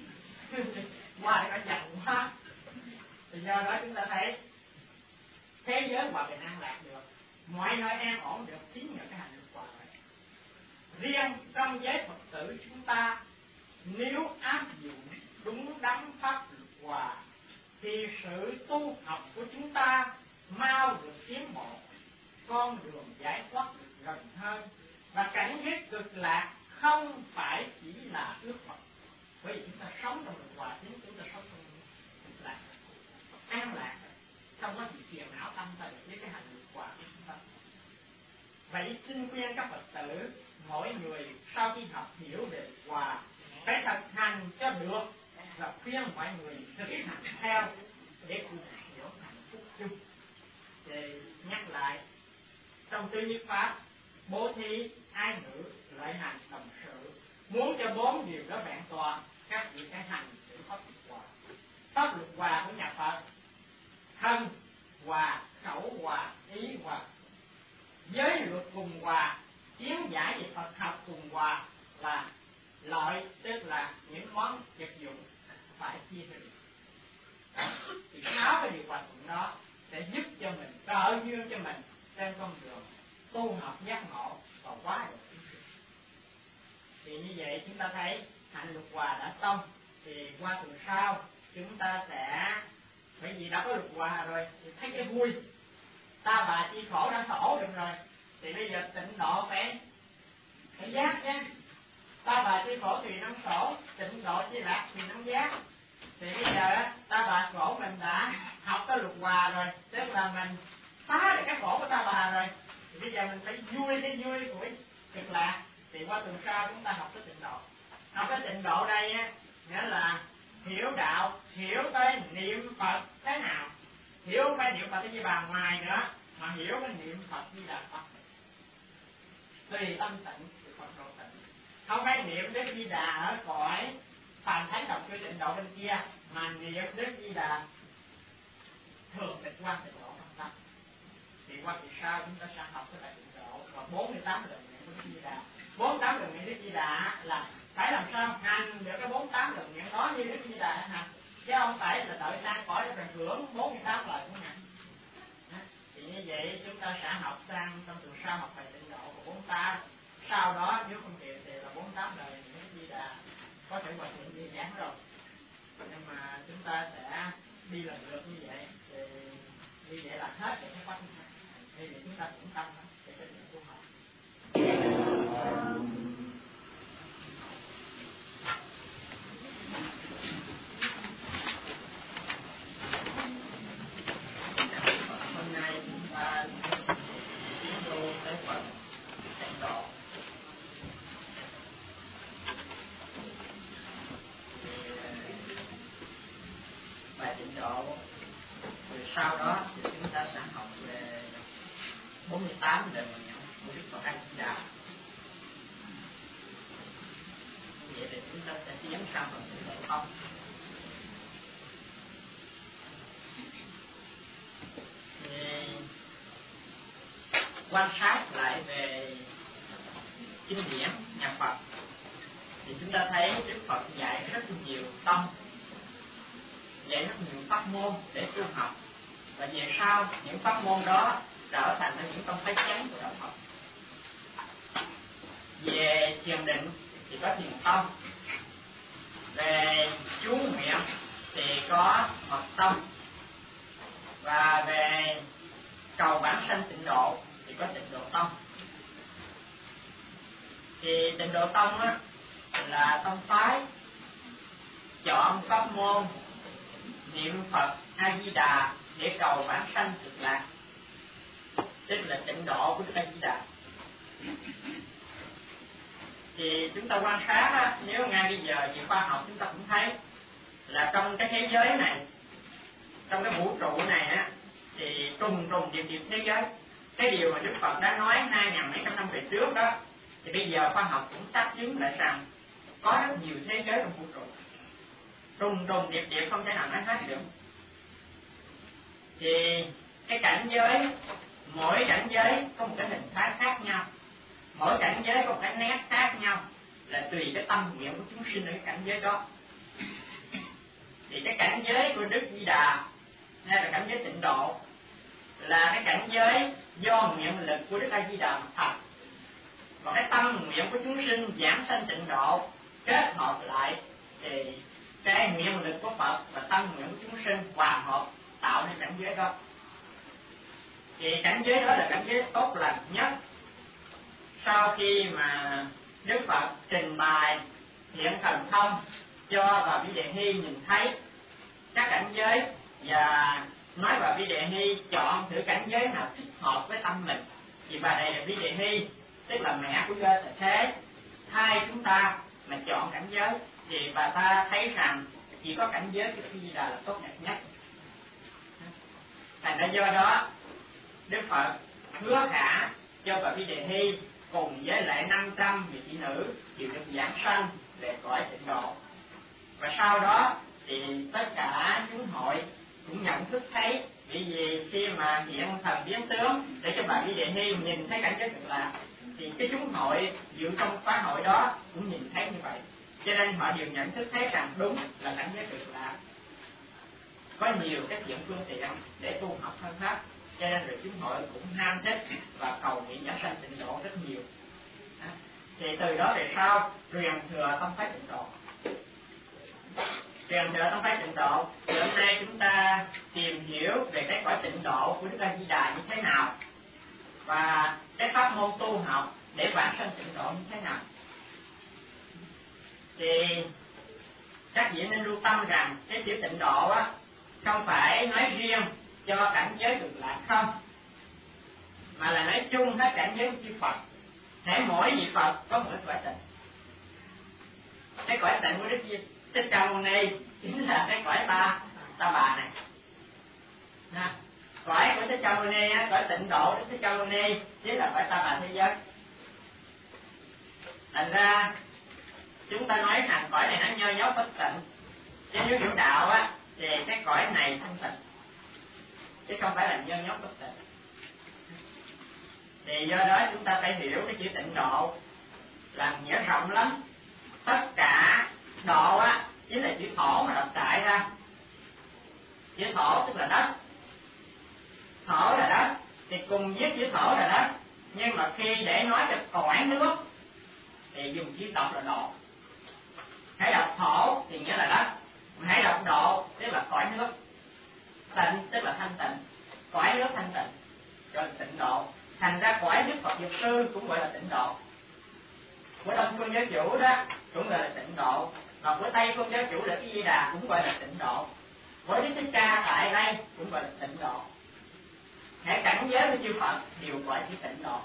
Qua đây nó giận quá. Thì do đó chúng ta thấy thế giới hòa bình an lạc được, mọi nơi an ổn được chính nhờ cái hành lục hòa này. Riêng trong giới Phật tử chúng ta nếu áp dụng đúng đắn pháp lục hòa thì sự tu học của chúng ta mau được tiến bộ, con đường giải thoát được gần hơn, và cảnh giới cực lạc không phải chỉ là ước vọng. Bởi vì chúng ta sống trong lục hòa, chính chúng ta sống trong cực lạc an lạc, không có gì phiền não tâm ta được với cái hành lục hòa của chúng ta. Vậy xin khuyên các Phật tử mỗi người sau khi học hiểu về hòa phải thực hành cho được, và khuyên mọi người thực hành theo để cùng hiểu hạnh phúc chung. Thì nhắc lại trong tứ nhất pháp, bố thí, ái ngữ, lợi hành, đồng sự, muốn cho bốn điều đó vẹn toàn, các vị phải hành sự pháp lục hòa. Pháp lục hòa của nhà Phật: thân hòa, khẩu hòa, ý hòa, giới luật cùng hòa, kiến giải về Phật học cùng hòa, là lợi, tức là những món vật dụng phải chia sẻ. Thì sáu cái điều hòa thuận đó sẽ giúp cho mình, trợ duyên cho mình trên con đường tu học giác ngộ và quá độ tiến sĩ. Thì như vậy chúng ta thấy hạnh lục hòa đã xong, thì qua tuần sau chúng ta sẽ, bởi vì đã có lục hòa rồi thì thấy cái vui, ta bà chi khổ đã khổ được rồi, thì bây giờ tịnh độ phải phải giác nha. Ta bà chi khổ thì nắm khổ, tịnh độ chi lạc thì nắm giác. Thì bây giờ ta bà khổ mình đã học tới lục hòa rồi, tức là mình phá được cái khổ của ta bà rồi, thì bây giờ mình phải vui cái vui của cực lạc. Thì qua tuần sau chúng ta học tới tịnh độ. Học cái tịnh độ đây á, nghĩa là hiểu đạo, hiểu tới niệm Phật thế nào, hiểu không phải niệm Phật cái bà ngoài nữa, mà hiểu cái niệm Phật như là Phật. Tùy tâm tịnh thì Phật độ tịnh. không phải niệm Đức Di Đà ở cõi phàm thánh đồng cư tịnh độ bên kia, mà niệm Đức Di Đà thường tịch quan tịnh độ trong tâm. Thì qua kỳ sau chúng ta sẽ học cái bài tịnh độ và bốn mươi tám lần niệm Đức Di Đà. bốn mươi tám lần niệm Đức Di Đà là phải làm sao hành được cái bốn mươi tám lần niệm đó như Đức Di Đà hành, chứ không phải là đợi sang cõi để hưởng bốn mươi tám lời của ngài. Thì như vậy chúng ta sẽ học sang trong tuần sau học bài tịnh độ của bốn mươi tám. Sau đó nếu không kịp thì là bốn mươi tám lời niệm Đức Di Đà có thể hoàn thiện dễ dàng rồi. Nhưng mà chúng ta sẽ đi lần lượt như vậy, thì như vậy là hết cái quá trình này. Như vậy chúng ta cũng tâm để cho những tu học. Hôm nay chúng ta tiến vô tới phần tịnh độ. Bài tịnh độ rồi sau đó thì chúng ta sẽ học về bốn mươi tám lần niệm của Đức Phật A Di Đà. Vậy thì chúng ta sẽ tiến sang phần tịnh độ không. Thì quan sát lại về kinh điển nhà Phật thì chúng ta thấy Đức Phật dạy rất nhiều tông, dạy rất nhiều pháp môn để tu học, và về sau những pháp môn đó trở thành những tông phái chánh của đạo Phật. Về thiền định thì có thiền tông, về chú nguyện thì có mật tông, và về cầu bản sanh tịnh độ thì có tịnh độ tông. Thì tịnh độ tông á, là tông phái chọn pháp môn niệm Phật A Di Đà để cầu bản sanh cực lạc, tức là tịnh độ của Đức A Di Đà. Thì chúng ta quan sát á, nếu ngay bây giờ về khoa học chúng ta cũng thấy là trong cái thế giới này, trong cái vũ trụ này á, thì trùng trùng điệp điệp thế giới. Cái điều mà Đức Phật đã nói hai ngàn mấy trăm năm về trước đó, thì bây giờ khoa học cũng xác chứng lại rằng có rất nhiều thế giới trong vũ trụ, trùng trùng điệp điệp không thể nào nói hết được. Thì cái cảnh giới, mỗi cảnh giới có một cái hình thái khác nhau, mỗi cảnh giới có một cái nét khác nhau, là tùy cái tâm nguyện của chúng sinh ở cái cảnh giới đó. Thì cái cảnh giới của Đức Di Đà hay là cảnh giới tịnh độ là cái cảnh giới do nguyện lực của Đức A Di Đà mà thành, và cái tâm nguyện của chúng sinh giảng sanh tịnh độ kết hợp lại thì cái nguyện lực của Phật và tâm nguyện của chúng sinh hòa hợp tạo nên cảnh giới đó. Thì cảnh giới đó là cảnh giới tốt lành nhất. Sau khi mà Đức Phật trình bày hiện thần thông cho Bà Vi Đề Hy nhìn thấy các cảnh giới, và nói Bà Vi Đề Hy chọn thử cảnh giới nào thích hợp với tâm mình, thì bà này là Vi Đề Hy, tức là mẹ của Do Tề Thế, thay chúng ta mà chọn cảnh giới, thì bà ta thấy rằng chỉ có cảnh giới của Đức Di Đà là tốt đẹp nhất. Thành ra do đó Đức Phật hứa khả cho Bà Vi Đề Hy cùng với lại năm trăm vị thị nữ đều được giảng sanh để cõi tịnh độ. Và sau đó thì tất cả chúng hội cũng nhận thức thấy, vì vì khi mà hiện thần biến tướng để cho Bà Vi Đề Hy nhìn thấy cảnh giới cực lạc, thì cái chúng hội dự trong khóa hội đó cũng nhìn thấy như vậy, cho nên họ đều nhận thức thấy rằng đúng là cảnh giới cực lạc. Có nhiều cái chuyện phương tiện để tu học hơn hết, cho nên rồi chúng hội cũng ham thích và cầu nguyện giảng sanh tịnh độ rất nhiều. À, thì từ đó về sau truyền thừa tông phái tịnh độ, truyền thừa tông phái tịnh độ. Thì hôm nay chúng ta tìm hiểu về cái cõi tịnh độ của Đức A Di Đà như thế nào, và cái pháp môn tu học để bản sanh tịnh độ như thế nào. Thì các vị nên lưu tâm rằng cái chữ tịnh độ á, không phải nói riêng cho cảnh giới cực lạc không, mà là nói chung hết cảnh giới của chư Phật. Thể mỗi vị Phật có một cõi tịnh. Cái cõi tịnh của Đức Thích Ca Mâu Ni chính là cái cõi ta ta bà này. Ha. Cõi của Thích Ca Mâu Ni, cõi tịnh độ Đức Thích Ca Mâu Ni chính là cõi ta bà thế giới. Thành ra chúng ta nói rằng cõi này nó nhơ nhóc bất tịnh, chứ nếu hiểu đạo á thì cái cõi này thanh tịnh, chứ không phải là nhơ nhóc bất tịnh. Thì do đó chúng ta phải hiểu cái chữ tịnh độ là nghĩa rộng lắm. Tất cả độ á chính là chữ thổ mà đọc đại ra. Chữ thổ tức là đất, thổ là đất, thì cùng với chữ thổ là đất, nhưng mà khi để nói về cõi nước thì dùng chữ đọc là độ. Hãy đọc thổ thì nghĩa là đất, mà hãy đọc độ tức là cõi nước. Tịnh tức là thanh tịnh, cõi nước thanh tịnh, rồi tịnh độ. Thành ra cõi Đức Phật Dược Sư cũng gọi là tịnh độ. Của Đông Phương Giáo Chủ đó cũng gọi là tịnh độ, và của Tây Phương Giáo Chủ là cái Di Đà cũng gọi là tịnh độ. Với Đức Thích Ca tại đây cũng gọi là tịnh độ. Hãy cảnh giới của chư Phật đều gọi chữ tịnh độ.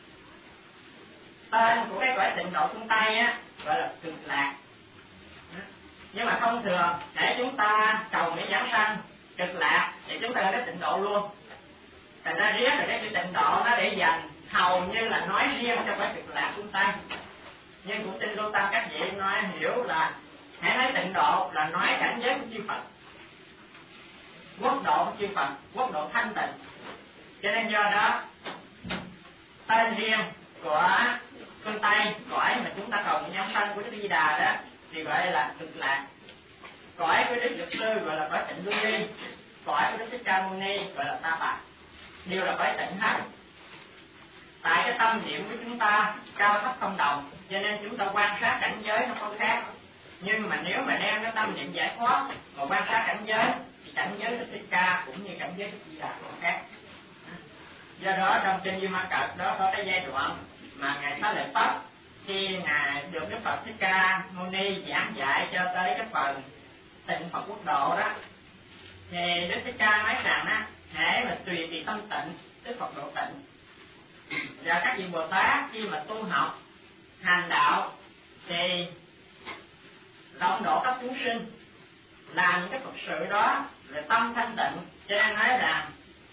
Tên của cái cõi tịnh độ phương Tây á gọi là cực lạc. Nhưng mà thông thường để chúng ta cầu nguyện giảng sanh cực lạc thì chúng ta gọi cái tịnh độ luôn. Thành ra riết rồi cái chữ tịnh độ nó để dành hầu như là nói riêng cho cái cực lạc phương Tây. Nhưng cũng xin lưu tâm các vị nói hiểu là hãy nói tịnh độ là nói cảnh giới của chư Phật, quốc độ của chư Phật, quốc độ thanh tịnh. Cho nên do đó tên riêng của phương Tây cõi mà chúng ta cầu nguyện nhân sanh của Đức Di Đà đó thì gọi là cực lạc. Cõi của Đức Dược Sư gọi là cõi tịnh lưu ly, cõi của Đức Thích Ca Mâu Ni gọi là ta bà, đều là cõi tịnh hết. Tại cái tâm niệm của chúng ta cao thấp không đồng, cho nên chúng ta quan sát cảnh giới nó có khác. Nhưng mà nếu mà đem cái tâm niệm giải thoát mà quan sát cảnh giới thì cảnh giới Đức Thích Ca cũng như cảnh giới Đức Di Đà cũng khác. Do đó trong kinh Duy Ma Cật đó có cái giai đoạn mà ngài Xá Lợi Phất khi ngài được Đức Phật Thích Ca Mâu Ni giảng dạy cho tới cái phần tịnh Phật quốc độ đó, thì Đức Thích Ca nói rằng á, hễ mà tùy tùy tâm tịnh tức Phật độ tịnh. Và các vị Bồ Tát khi mà tu học hành đạo thì rộng độ các chúng sinh, làm những cái Phật sự đó rồi tâm thanh tịnh. Cho nên nói rằng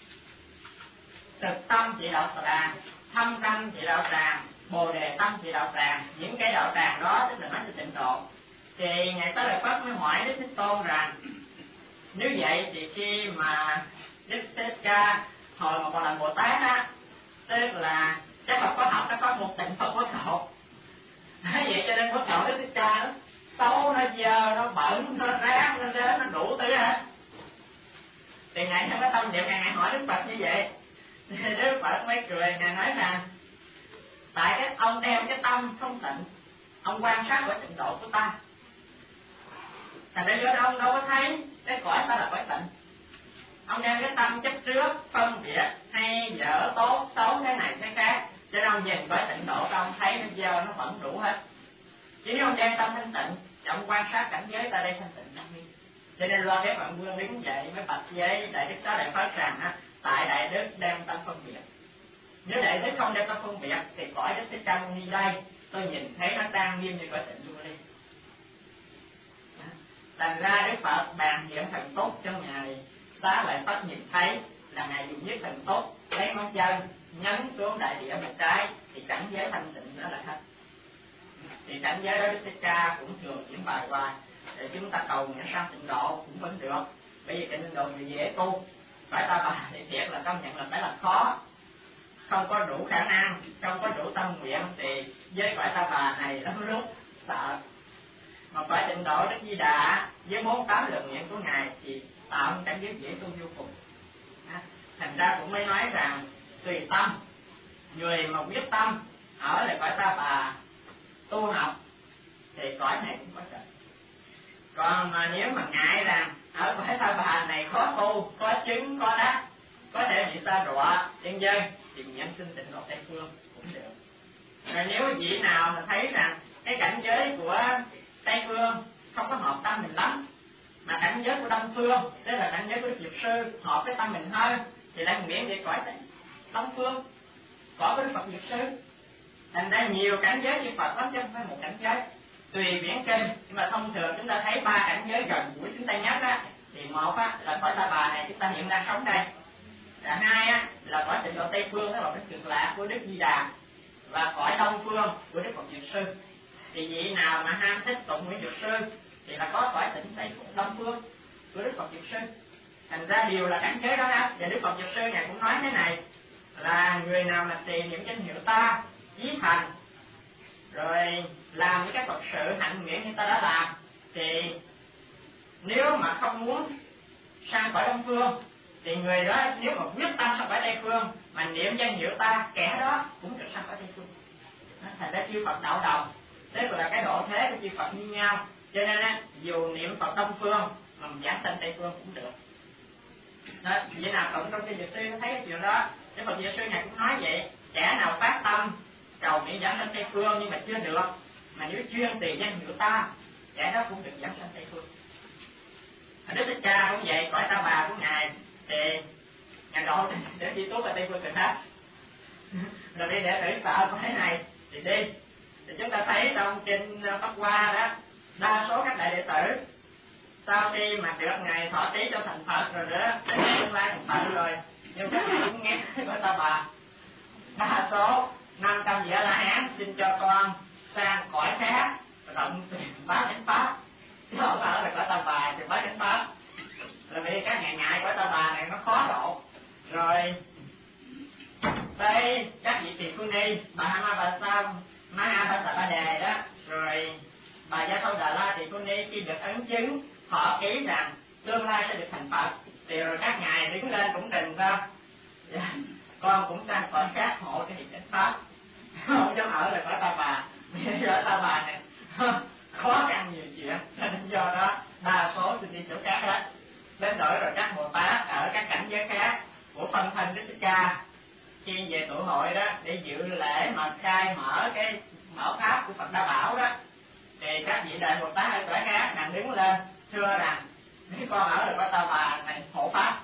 thực tâm chỉ đạo tràng, thâm tâm chỉ đạo tràng, bồ đề tâm chỉ đạo tràng. Những cái đạo tràng đó tức là nói về tịnh độ. Thì ngài Xá Lợi Phất mới hỏi Đức Thích Tôn rằng nếu vậy thì khi mà Đức Thích Ca hồi mà còn làm Bồ Tát á, tức là cái Phật có học nó có một tịnh Phật quốc độ. Vậy cho nên quốc độ Đức Thích Ca nó xấu, nó dơ, nó bẩn, nó rác, nó rớt, nó đủ thứ hết. Thì ngài không có tâm niệm, ngài hỏi Đức Phật như vậy. Đức Phật mới cười, ngài nói rằng tại cái ông đem cái tâm không tịnh, ông quan sát của tịnh độ của ta, thành ra do đó ông đâu có thấy cái cõi ta là cõi tịnh. Ông đem cái tâm chấp trước, phân biệt hay dở, tốt, xấu, thế này thế khác, cho nên ông nhìn cõi tịnh độ ta ông thấy nó dơ, nó vẫn đủ hết. Chứ nếu ông đem tâm thanh tịnh thì ông quan sát cảnh giới ta đây thanh tịnh không. Cho nên Loa Thế Phận Vương đứng dậy mới bạch với Đại Đức Xá Lợi Phất rằng á, tại Đại Đức đem tâm phân biệt. Nếu Đại Đức không đem tâm phân biệt thì cõi Đức Thích Ca Mâu Ni đây tôi nhìn thấy nó đang nghiêm như cõi tịnh lưu ly. Thành ra Đức Phật bàn hiện thần tốt cho ngài Xá Lợi Phất nhìn thấy là ngài dùng nhất thần tốt lấy ngón chân nhấn xuống đại địa một cái thì cảnh giới thanh tịnh nó là hết. Thì cảnh giới đó Đức Thích Ca cũng thường diễn bài hoài để chúng ta cầu nguyện sang tịnh độ cũng vẫn được. Bởi vì tịnh độ thì dễ tu, phải ta bà thì thiệt là công nhận là phải là khó, không có đủ khả năng, không có đủ tâm nguyện thì với cõi ta bà này lắm lúc sợ. Mà cõi tịnh độ Đức Di Đà với bốn tám lượng nguyện của ngài thì tạo một cảnh giới dễ tu vô cùng. Thành ra cũng mới nói rằng tùy tâm, người mà quyết tâm ở lại cõi ta bà tu học thì cõi này cũng có trời. Còn mà nếu mà ngại rằng ở cõi ta bà này khó tu, có chứng, có đắc, có thể bị sa đọa nhân dân thì nhận sinh tịnh độ Tây Phương cũng được. Rồi nếu vị nào mà thấy rằng cái cảnh giới của Tây Phương không có hợp tâm mình lắm, mà cảnh giới của Đông Phương, tức là cảnh giới của Đức Dược Sư hợp với tâm mình hơn, thì lại nguyện về cõi Đông Phương, cõi của Đức Phật Dược Sư. Thành ra nhiều cảnh giới như Phật lắm chứ không phải một cảnh giới. Tùy biển kinh, nhưng mà thông thường chúng ta thấy ba cảnh giới gần gũi chúng ta nhất á, thì một á là cõi ta bà này chúng ta hiện đang sống đây, và hai á là cõi tịnh độ Tây Phương, đó là cái cực lạc của Đức Di Đà, và cõi Đông Phương của Đức Phật Dược Sư. thì vị nào mà ham thích tụng Nguyễn Dược Sư thì là có cõi tịnh Tây Đông Phương của Đức Phật Dược Sư. Thành ra điều là cảnh giới đó đó. Và Đức Phật Dược Sư này cũng nói thế này là người nào mà trì niệm danh hiệu ta chí thành rồi làm những cái Phật sự hạnh nguyện như ta đã làm thì nếu mà không muốn sang cõi Đông Phương thì người đó nếu mà nhất tâm sang cõi Tây Phương mà niệm danh hiệu ta, kẻ đó cũng được sang cõi Tây Phương. Thành ra chư Phật đạo đồng, thế là cái độ thế của chư Phật như nhau, cho nên á dù niệm Phật Đông Phương mà giảng sanh Tây Phương cũng được. Đó, vậy nào tụng trong cái Dược Sư nó thấy cái chuyện đó. Cái Phật Dược Sư này cũng nói vậy, kẻ nào phát tâm cầu niệm giảng sanh Tây Phương nhưng mà chưa được, mà nếu chuyên trì danh hiệu ta, kẻ đó cũng được giảng sanh Tây Phương. Đức Thích Ca cũng vậy, cõi Ta Bà của ngài thì ngài độ để đi tốt ở Tây Phương Cực Tháp, rồi đi để tử sợ của thế này thì đi. Thì chúng ta thấy trong kinh Pháp Hoa đó, đa số các đại đệ tử sau khi mà được ngài thọ trí cho thành Phật rồi đó, đến tương lai thành Phật rồi, nhưng các ngài cũng nghe cõi Ta Bà, đa số năm trăm vị La Hán xin cho con sang cõi khác rộng bá chánh pháp, chứ không phải là cõi Ta Bà thì bá chánh pháp. Rồi vì các ngài ngại cõi Ta Bà này nó khó độ, rồi đây các vị tỳ phương ni, bà Ha Ma Bà Sa Ma Ha Bà Sa Ba Đề đó, rồi bà Gia Thâu Đà La tỳ phương ni khi được ấn chứng họ ký rằng tương lai sẽ được thành Phật thì rồi các ngài đứng lên cũng trình ra con cũng sang cõi khác hộ cái hiện chánh pháp, không dám ở là cõi Ta Bà. Cõi Ta Bà này khó khăn nhiều chuyện, nên do đó đa số xin đi chỗ khác đó. Đến đổi rồi các Bồ Tát ở các cảnh giới khác của phân thân Đức Thích Ca khi về tụ hội đó để dự lễ mà khai mở cái bảo pháp của Phật Đa Bảo đó, thì các vị đại Bồ Tát ở cõi khác nàng đứng lên thưa rằng nếu con ở được cõi Ta Bà này hộ pháp,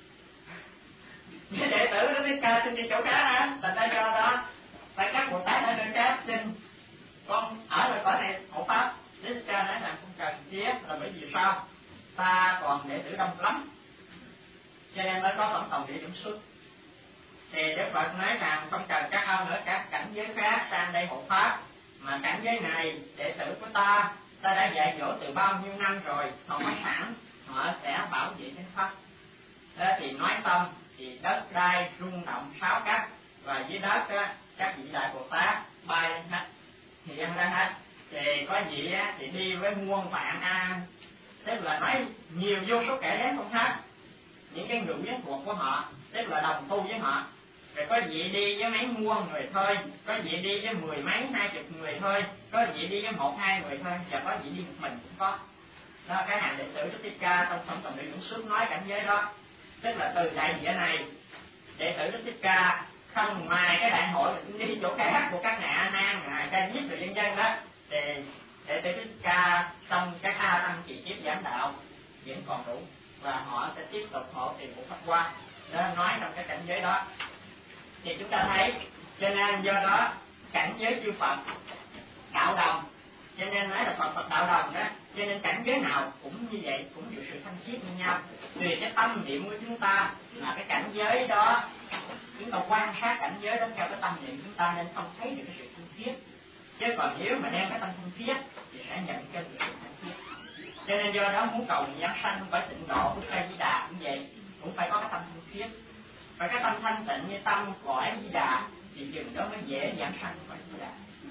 với đệ tử Đức Thích Ca xin đi chỗ khác á, thành ra do đó phải các Bồ Tát ở nơi khác xin con ở được cõi này hộ pháp. Đức Thích Ca nói rằng không cần thiết, là bởi vì sao? Ta còn đệ tử đông lắm, cho nên mới có tổng tổng địa điểm xuất. Thì Đức Phật nói rằng không cần các ông ở các cảnh giới khác sang đây hộ pháp, mà cảnh giới này đệ tử của ta, ta đã dạy dỗ từ bao nhiêu năm rồi, họ mới sẵn, họ sẽ bảo vệ chánh pháp. Đó thì nói tâm thì đất đai rung động sáu cách, và dưới đất á, các vị đại Bồ Tát bay lên hết, hiện ra hết. Thì có vị á, thì đi với muôn vạn a, tức là nói nhiều vô số kẻ đến không hết, những cái ngữ giác thuộc của họ, tức là đồng tu với họ. Rồi có vị đi với mấy muôn người thôi, có vị đi với mười mấy hai chục người thôi, có vị đi với một hai người thôi, và có vị đi một mình cũng có. Đó, cái hàng đệ tử Đức Thích Ca trong Tổng Tổng Địa Dũng Xuất nói cảnh giới đó, tức là từ đại địa này đệ tử Đức Thích Ca không ngoài cái đại hội đi chỗ khác của các ngài A Nan, ngài Ca Diếp rồi dân dân đó, thì đệ tử Đức Thích Ca trong các A Tăng kỳ kiếp giảng đạo vẫn còn đủ, và họ sẽ tiếp tục hộ trì của Pháp Hoa. Đó, nói trong cái cảnh giới đó thì chúng ta thấy, cho nên do đó cảnh giới chư Phật đạo đồng, cho nên nói là Phật Phật đạo đồng đó, cho nên cảnh giới nào cũng như vậy, cũng chịu sự thanh khiết như nhau. Tùy cái tâm niệm của chúng ta mà cái cảnh giới đó, chúng ta quan sát cảnh giới đó theo cái tâm niệm chúng ta nên không thấy được cái sự thanh khiết. Chứ còn nếu mà đem cái tâm thanh khiết thì sẽ nhận cái sự thanh khiết. Cho nên do đó muốn cầu giảng sanh không phải tịnh độ của Cây Di Đà cũng vậy, cũng phải có cái tâm thanh khiết. Và cái tâm thanh tịnh như tâm cõi Di Đà thì chừng đó mới dễ giảng sanh cõi Di Đà.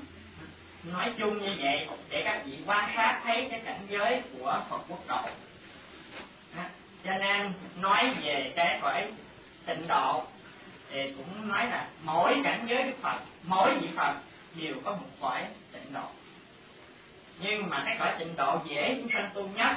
Nói chung như vậy để các vị quan sát thấy cái cảnh giới của Phật quốc độ. Cho nên nói về cái cõi tịnh độ thì cũng nói là mỗi cảnh giới Đức Phật, mỗi vị Phật đều có một cõi tịnh độ. Nhưng mà cái cõi tịnh độ dễ chúng sanh tu nhất,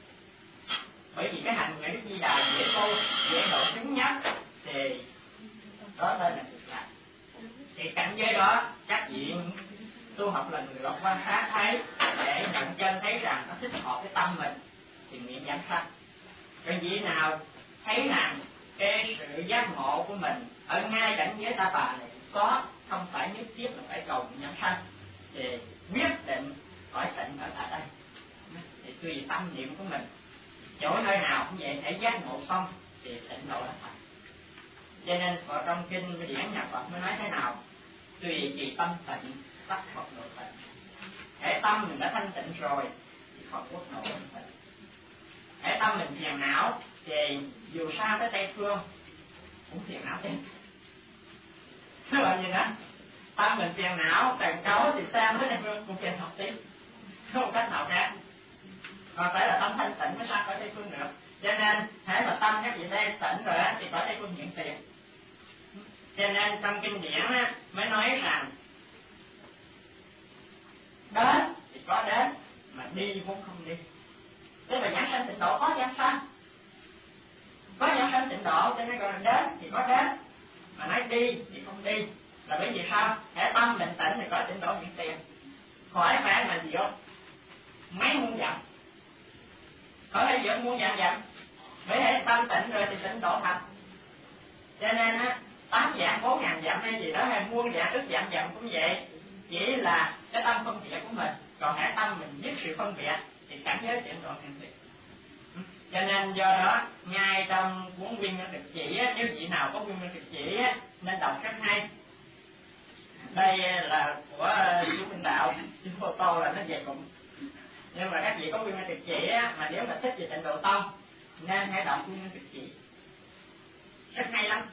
bởi vì cái hành nguyện Đức Di Đà dễ tu, dễ độ chứng nhất, thì đó tên là Cực Lạc. Thì cảnh giới đó các vị tu học lần người lọc quan sát thấy, để nhận chân thấy rằng nó thích hợp với tâm mình thì nguyện giảng sanh. Cái vị nào thấy rằng cái sự giác ngộ của mình ở ngay cảnh giới Ta Bà này có, không phải nhất thiết là phải cầu giảng sanh, thì quyết định cõi tịnh ở tại đây. Thì tùy tâm niệm của mình, chỗ nơi nào cũng vậy, thể giác ngộ xong thì tịnh độ là thành. Cho nên ở trong kinh điển nhà Phật mới nói thế nào: tùy trì tâm tịnh, sắc Phật độ tịnh. Hễ tâm mình đã thanh tịnh rồi thì Phật quốc độ thanh tịnh. Hễ tâm mình phiền não thì dù sao tới Tây Phương cũng phiền não thêm. Thế là gì đó? Tâm mình phiền não, càng cấu thì sang tới Tây Phương cũng phiền học tiếp. Không cách nào khác. Còn phải là tâm thanh tịnh mới sang tới Tây Phương nữa. Cho nên hễ mà tâm các vị đây tịnh rồi thì có Tây Phương hiện tiền. Cho nên trong kinh điển á, mới nói rằng đến thì có đến mà đi cũng không đi. Tức là giảng sanh tịnh độ có giảng sanh, có giảng sanh tịnh độ cho nên gọi là đến thì có đến, mà nói đi thì không đi. Là bởi vì sao? Hễ tâm bình tĩnh thì có tịnh độ hiện tiền. Khỏi phải mà diệu mấy muôn dặm, khỏi phải diệu muôn dặm dặm. Bởi hễ tâm tịnh rồi thì tịnh độ thành. Cho nên á, tám dạng bốn ngàn dặm hay gì đó hay muôn dạng ức dạng dặm cũng vậy, chỉ là cái tâm phân biệt của mình. Còn hễ tâm mình dứt sự phân biệt thì cảnh giới tịnh độ thành tựu. Cho nên do đó ngay trong cuốn Viên Minh Thực Chỉ á, nếu vị nào có Viên Minh Thực Chỉ á, nên đọc rất hay. Đây là của chú Minh Đạo, chú photo là nó về cũng. Nhưng mà các vị có Viên Minh Thực Chỉ á, mà nếu mà thích về tịnh độ tông nên hãy đọc Viên Minh Thực Chỉ, rất hay lắm.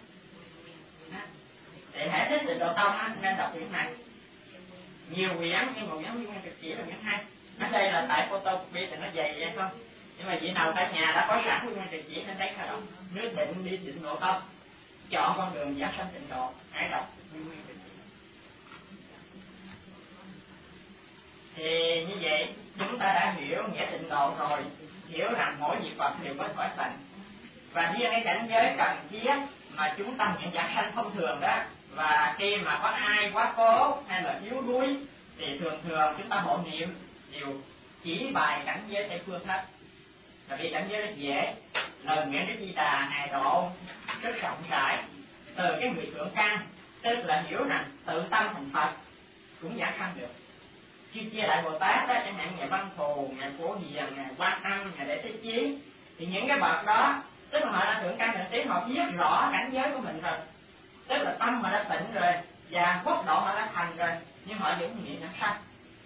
Để hãy thích tịnh độ tông á, nên đọc quyển này. Nhiều quyển nhưng một quyển Viên Minh Thực Chỉ là quyển hay. Ở đây là tại photocopy thì nó dày vậy không? Nhưng mà vị nào tại nhà đã có sẵn Viên Minh Thực Chỉ nên lấy ra đọc. Nếu định đi tịnh độ tông, chọn con đường giảng sanh tịnh độ, hãy đọc Viên Minh Thực Chỉ. Thì như vậy chúng ta đã hiểu nghĩa tịnh độ rồi, hiểu rằng mỗi vị Phật đều có cõi tịnh, và riêng cái cảnh giới cần thiết mà chúng ta nhận giảng sanh thông thường đó. Và khi mà có ai quá cố hay là yếu đuối thì thường thường chúng ta hộ niệm đều chỉ bài cảnh giới Tây Phương hết. Và vì cảnh giới rất dễ, lời nguyện Đức Di Đà Ngài độ rất rộng rãi, từ cái người thượng căn, tức là hiểu rằng tự tâm thành Phật cũng giảng sanh được. Khi chia Đại Bồ Tát đó, chẳng hạn Ngài Văn Thù, Ngài Phổ Hiền, Ngài Quan Âm, Ngài Đệ Thế Chí, thì những cái bậc đó tức là họ đã thượng căn thượng trí, họ biết rõ cảnh giới của mình rồi, tức là tâm họ đã tịnh rồi và quốc độ họ đã thành rồi, nhưng họ vẫn niệm nhãn sanh.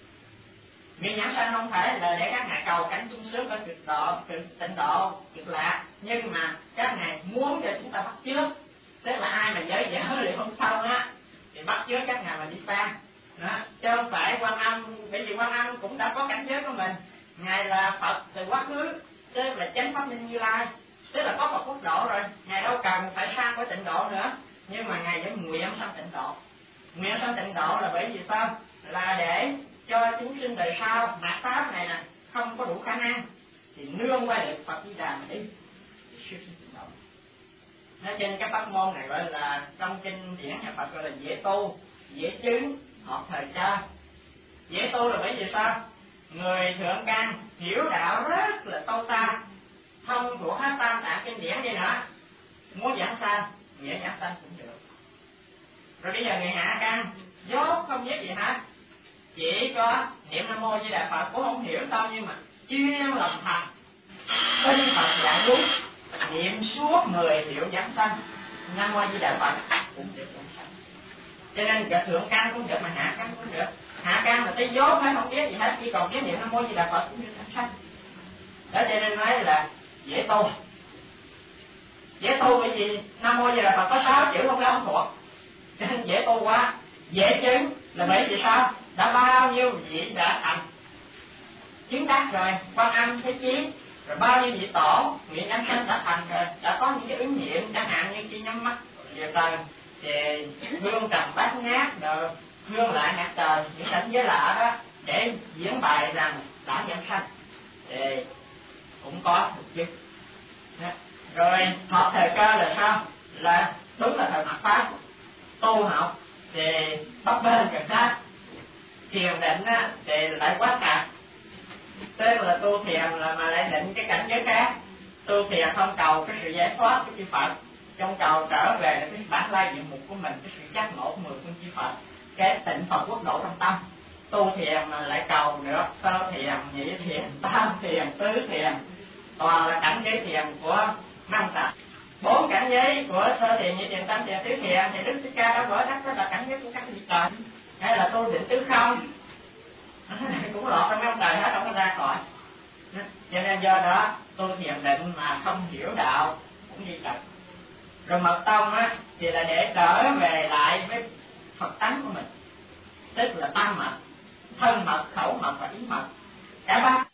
Niệm nhãn sanh không phải là để các ngài cầu cảnh sung sướng ở cực độ, cực tịnh độ, cực lạc, nhưng mà các ngài muốn cho chúng ta bắt chước, tức là ai mà giới dở liệu không xong á thì bắt chước các ngài mà đi xa. Đó, chứ không phải Quan Âm, bởi vì Quan Âm cũng đã có cảnh giới của mình, ngài là Phật từ quá khứ, tức là chánh pháp minh Như Lai, tức là có Phật quốc độ rồi, ngài đâu cần phải sang với tịnh độ nữa, nhưng mà ngài vẫn nguyện sang tịnh độ. Nguyện sang tịnh độ là bởi vì sao? Là để cho chúng sinh đời sau mạt pháp này nè không có đủ khả năng thì nương qua được Phật Di Đà mà đi siêu sinh tịnh độ. Nói trên cái pháp môn này gọi là trong kinh điển nhà Phật gọi là dễ tu, dễ chứng, hợp thời cha. Dễ tu là bởi vì sao? Người thượng căn hiểu đạo rất là sâu xa, thông thuộc hết tam tạng kinh điển vậy nữa, muốn giảng sanh, nghĩa giảng sanh cũng được. Rồi bây giờ người hạ căn dốt không biết gì hết, chỉ có niệm Nam Mô Di Đà Phật cũng không hiểu sao, nhưng mà chuyên lòng thành tin Phật dạy đúng, niệm suốt mười hiệu giảng sanh, Nam Mô Di Đà Phật cũng được giảng sanh. Cho nên cả thượng căn cũng được mà hạ căn cũng được. Hạ căn mà tới dốt phải không biết gì hết, chỉ còn biết niệm Nam Mô Di Đà Phật cũng được giảng sanh. Đó cho nên nói là dễ tu. Dễ tu bởi vì Nam Mô Di Đà Phật có sáu chữ không có không thuộc, cho nên dễ tu quá. Dễ chứng là bởi vì sao? Đã bao nhiêu vị đã thành chứng đắc rồi, Quan Âm, Thế Chí, rồi bao nhiêu vị tổ nguyện giảng sanh đã thành rồi, đã có những cái ứng nghiệm, chẳng hạn như khi nhắm mắt về trời thì hương trầm bát ngát, rồi hương lại ngạt trời, những cảnh giới lạ đó để diễn bài rằng đã giảng sanh thì cũng có thực chứng. Rồi học thời cơ là sao? Là đúng là thời mạt pháp, tu học thì bấp bênh cảnh sát, thiền định á thì lại quá cả. Tức là tu thiền là mà lại định cái cảnh giới khác. Tu thiền không cầu cái sự giải thoát của chư Phật, trong cầu trở về là cái bản lai diện mục của mình, cái sự giác ngộ của mười phương chư Phật, cái tịnh Phật quốc độ trong tâm. Tu thiền mà lại cầu được sơ thiền, nhị thiền, tam thiền, tứ thiền, toàn là cảnh giới thiền của năm tập. Bốn cảnh giới của sơ thiền, nhị thiền, tam thiền, tứ thiền thì Đức Thích Ca đã vỡ đắc đó là cảnh giới của các vị trời. Hay là tu định tứ không, cũng lọt trong mấy ông trời hết, không có ra khỏi. Cho nên do đó tu thiền định mà không hiểu đạo cũng như vậy. Rồi mật tông á thì là để trở về lại với Phật tánh của mình, tức là tâm mật, thân mật, khẩu mật và ý mật. Cả ba